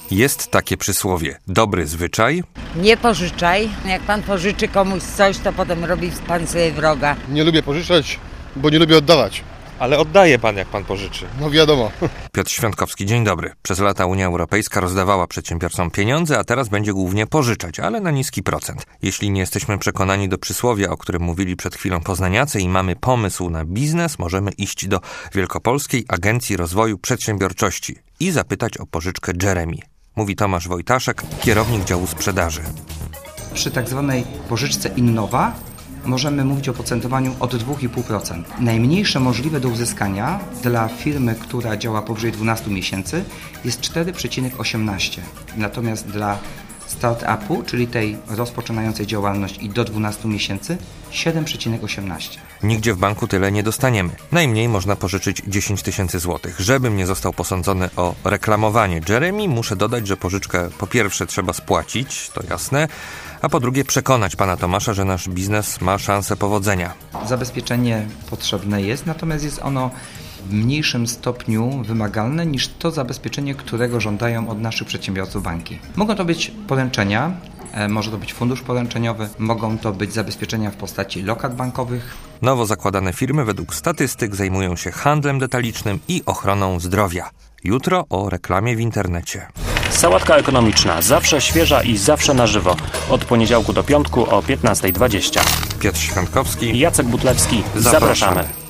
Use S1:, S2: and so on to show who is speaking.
S1: Jest takie przysłowie. Dobry zwyczaj.
S2: Nie pożyczaj. Jak pan pożyczy komuś coś, to potem robi pan sobie wroga.
S3: Nie lubię pożyczać, bo nie lubię oddawać.
S4: Ale oddaje pan, jak pan pożyczy.
S3: No wiadomo.
S1: Piotr Świątkowski, dzień dobry. Przez lata Unia Europejska rozdawała przedsiębiorcom pieniądze, a teraz będzie głównie pożyczać, ale na niski procent. Jeśli nie jesteśmy przekonani do przysłowia, o którym mówili przed chwilą poznaniacy i mamy pomysł na biznes, możemy iść do Wielkopolskiej Agencji Rozwoju Przedsiębiorczości i zapytać o pożyczkę Jeremy. Mówi Tomasz Wojtaszek, kierownik działu sprzedaży.
S5: Przy tak zwanej pożyczce Innowa możemy mówić o procentowaniu od 2,5%. Najmniejsze możliwe do uzyskania dla firmy, która działa powyżej 12 miesięcy jest 4,18. Natomiast dla start-upu, czyli tej rozpoczynającej działalność i do 12 miesięcy, 7,18.
S1: Nigdzie w banku tyle nie dostaniemy. Najmniej można pożyczyć 10 000 złotych. Żebym nie został posądzony o reklamowanie Jeremy, muszę dodać, że pożyczkę po pierwsze trzeba spłacić, to jasne, a po drugie przekonać pana Tomasza, że nasz biznes ma szansę powodzenia.
S5: Zabezpieczenie potrzebne jest, natomiast jest ono w mniejszym stopniu wymagalne niż to zabezpieczenie, którego żądają od naszych przedsiębiorców banki. Mogą to być poręczenia, może to być fundusz poręczeniowy, mogą to być zabezpieczenia w postaci lokat bankowych.
S1: Nowo zakładane firmy według statystyk zajmują się handlem detalicznym i ochroną zdrowia. Jutro o reklamie w internecie.
S6: Sałatka ekonomiczna, zawsze świeża i zawsze na żywo. Od poniedziałku do piątku o 15:20.
S1: Piotr Świątkowski
S6: i Jacek Butlewski. Zapraszamy.